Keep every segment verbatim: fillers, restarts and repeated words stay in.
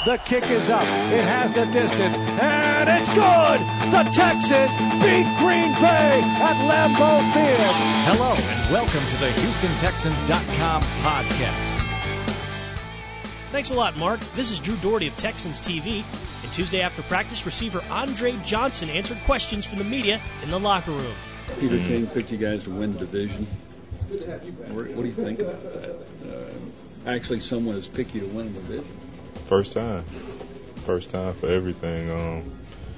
The kick is up. It has the distance, and it's good. The Texans beat Green Bay at Lambeau Field. Hello, and welcome to the Houston Texans dot com podcast. Thanks a lot, Mark. This is Drew Doherty of Texans T V. And Tuesday after practice, receiver Andre Johnson answered questions from the media in the locker room. Peter King picked you guys to win the division. It's good to have you back. What do you think about that? Uh, actually, someone has picked you to win the division. First time. First time for everything. Um,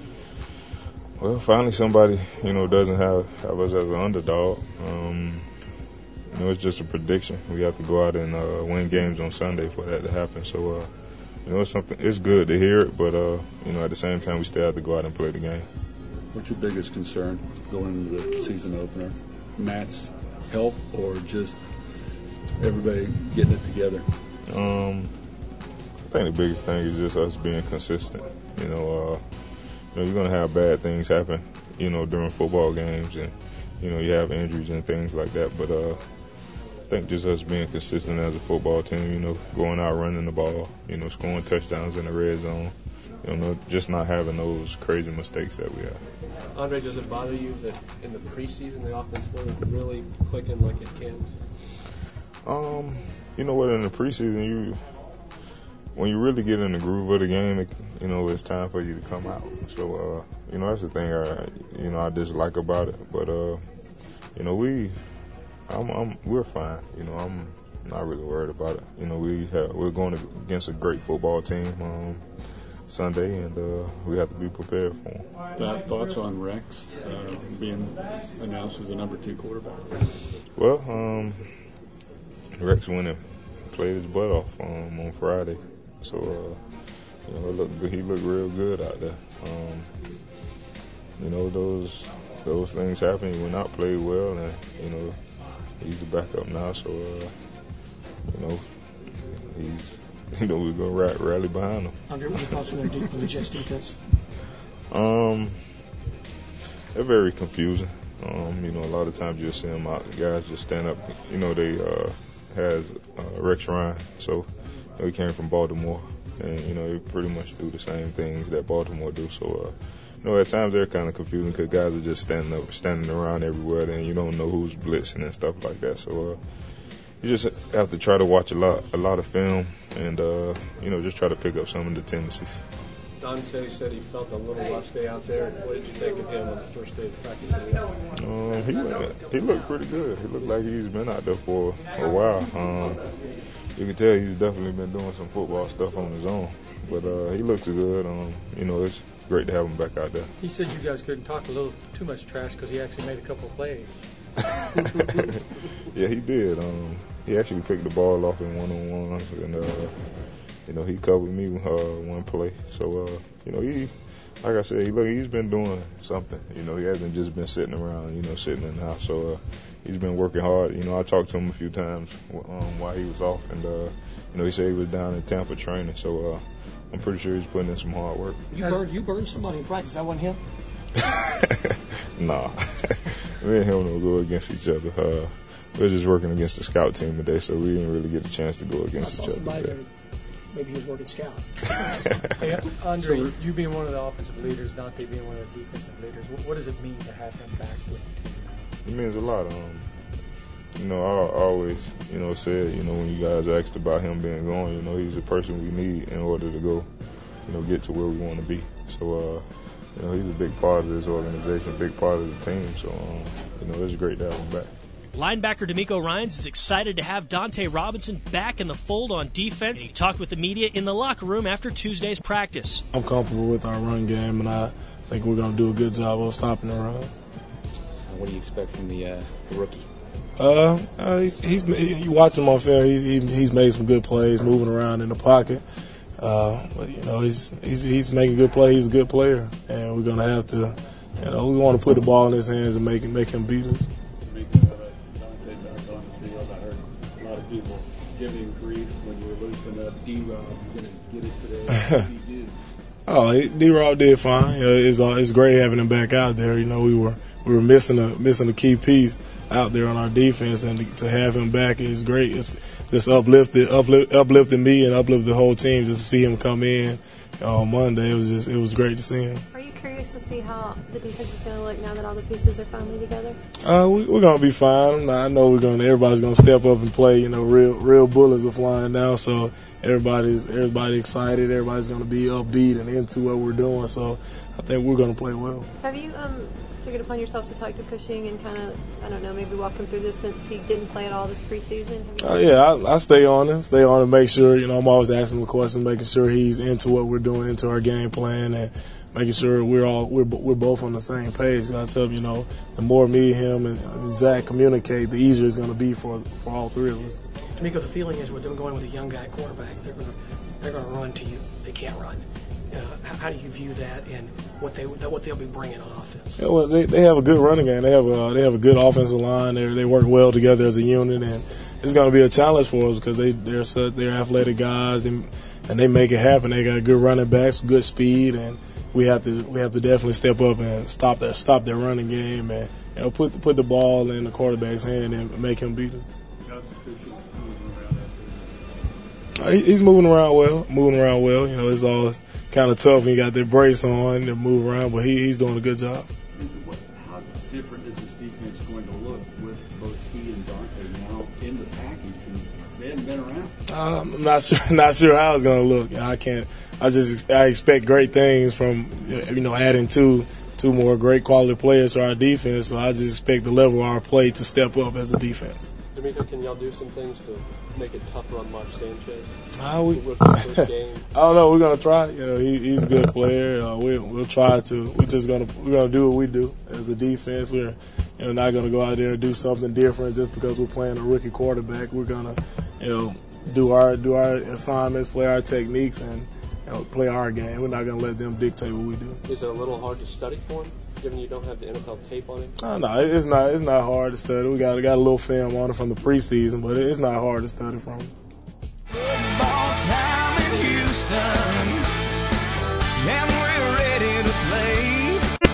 well, finally somebody, you know, doesn't have, have us as an underdog. Um, you know, it's just a prediction. We have to go out and uh, win games on Sunday for that to happen. So, uh, you know, it's something. It's good to hear it, but, uh, you know, at the same time, we still have to go out and play the game. What's your biggest concern going into the season opener? Matt's health or just everybody getting it together? Um, I think the biggest thing is just us being consistent. You know, uh, you know, you're going to have bad things happen, you know, during football games, and, you know, you have injuries and things like that. But uh, I think just us being consistent as a football team, you know, going out running the ball, you know, scoring touchdowns in the red zone, you know, just not having those crazy mistakes that we have. Andre, does it bother you that in the preseason the offense wasn't really clicking like it can? Um, you know what, in the preseason, you when you really get in the groove of the game, it, you know, it's time for you to come out. So, uh, you know, that's the thing I, you know, I dislike about it. But, uh, you know, we, I'm, I'm, we're fine. You know, I'm not really worried about it. You know, we have, we're going against a great football team um, Sunday, and uh, we have to be prepared for them. Uh, thoughts on Rex uh, being announced as the number two quarterback? Well, um, Rex went and played his butt off um, on Friday. So, uh, you know, it looked good. He looked real good out there. Um, you know, those those things happen. He went out, played well, and, you know, he's the backup now. So, uh, you know, he's, you know, we're going to rally behind him. Andre, what are your thoughts on the, on the Jets defense? Um, they're very confusing. Um, you know, a lot of times you'll see them out, guys just stand up. You know, they uh, has uh, Rex Ryan, so you know, he came from Baltimore, and you know, they pretty much do the same things that Baltimore do. So, uh, you know, at times they're kind of confusing because guys are just standing up, standing around everywhere, and you don't know who's blitzing and stuff like that. So, uh, you just have to try to watch a lot, a lot of film, and uh, you know, just try to pick up some of the tendencies. Dante said he felt a little rough day out there. What did you think of him on the first day of practice? Um, he looked, he looked pretty good. He looked like he's been out there for a while. Um, you can tell he's definitely been doing some football stuff on his own. But uh, he looks good. Um, you know, it's great to have him back out there. He said you guys couldn't talk a little too much trash because he actually made a couple of plays. Yeah, he did. Um, he actually picked the ball off in one-on-ones, and uh, you know, he covered me uh, one play. So, uh, you know, he, like I said, he, look, he's been doing something. You know, he hasn't just been sitting around, you know, sitting in the house. So, uh, he's been working hard. You know, I talked to him a few times um, while he was off, and, uh, you know, he said he was down in Tampa training. So, uh, I'm pretty sure he's putting in some hard work. You burned, you burned somebody in practice. That wasn't him? Nah. Me and him don't go against each other. Uh, we were just working against the scout team today, so we didn't really get a chance to go against each other today. Maybe he was working scout. Hey, Andre, so, you being one of the offensive leaders, Dante being one of the defensive leaders, what, what does it mean to have him back with the team? It means a lot. Um, you know, I always, you know, said, you know, when you guys asked about him being gone, you know, he's the person we need in order to go, you know, get to where we want to be. So, uh, you know, he's a big part of this organization, a big part of the team. So, um, you know, it's great to have him back. Linebacker D'Amico Ryans is excited to have Dante Robinson back in the fold on defense. He talked with the media in the locker room after Tuesday's practice. I'm comfortable with our run game, and I think we're going to do a good job of stopping the run. What do you expect from the, uh, the rookie? Uh, uh he's, he's you watch him on film. He, he, he's made some good plays, moving around in the pocket. Uh, but you know, he's he's he's making good plays. He's a good player, and we're going to have to, you know, we want to put the ball in his hands and make make him beat us. People giving grief when you were loosening up D-Rob. You're going to get it today. He did. Oh, D-Rob did fine. You know, it's uh, it's great having him back out there. You know, we were we were missing a missing a key piece out there on our defense, and to, to have him back is great. It's just uplifted, uplift, uplifted me and uplifted the whole team just to see him come in on Monday. It was just it was great to see him. Are you curious to see how the defense is going to look now that all the pieces are finally together? Uh, we, we're gonna be fine. I know we're gonna. Everybody's gonna step up and play. You know, real real bullets are flying now, so everybody's everybody excited. Everybody's gonna be upbeat and into what we're doing. So I think we're gonna play well. Have you um took it upon yourself to talk to Cushing and kind of I don't know maybe walk him through this since he didn't play at all this preseason? Oh uh, yeah, I, I stay on him, stay on him, make sure you know I'm always asking him questions, making sure he's into what we're doing, into our game plan, and making sure we're all we're we're both on the same page. Cause I tell him, you know, the more me, him, and Zach communicate, the easier it's going to be for for all three of us. D'Amico, the feeling is with them going with a young guy quarterback, they're going to they're going to run to you. They can't run. Uh, how do you view that and what they what they'll be bringing on offense? Yeah, well, they they have a good running game. They have a they have a good offensive line. They they work well together as a unit, and it's going to be a challenge for us because they they're such, they're athletic guys, and and they make it happen. They got good running backs, good speed, and we have to we have to definitely step up and stop that stop their running game and you know put put the ball in the quarterback's hand and make him beat us. Uh, he's moving around well, moving around well. You know, it's always kind of tough when you got their brace on and move around, but he, he's doing a good job. How different is this defense going to look with both he and Dante now in the package? And they haven't been around. Uh, I'm not sure, not sure how it's going to look. You know, I can't. I just I expect great things from you know adding two two more great quality players to our defense. So I just expect the level of our play to step up as a defense. D'Amico, can y'all do some things to make it tougher on Mark Sanchez? Uh, we, I don't know. We're gonna try. You know, he, he's a good player. Uh, we, we'll try to. We're just gonna we're gonna do what we do as a defense. We're you know not gonna go out there and do something different just because we're playing a rookie quarterback. We're gonna you know do our do our assignments, play our techniques, and you know, play our game. We're not gonna let them dictate what we do. Is it a little hard to study for him, given you don't have the N F L tape on him? Oh, no, it's not. It's not hard to study. We got got a little film on it from the preseason, but it's not hard to study from him.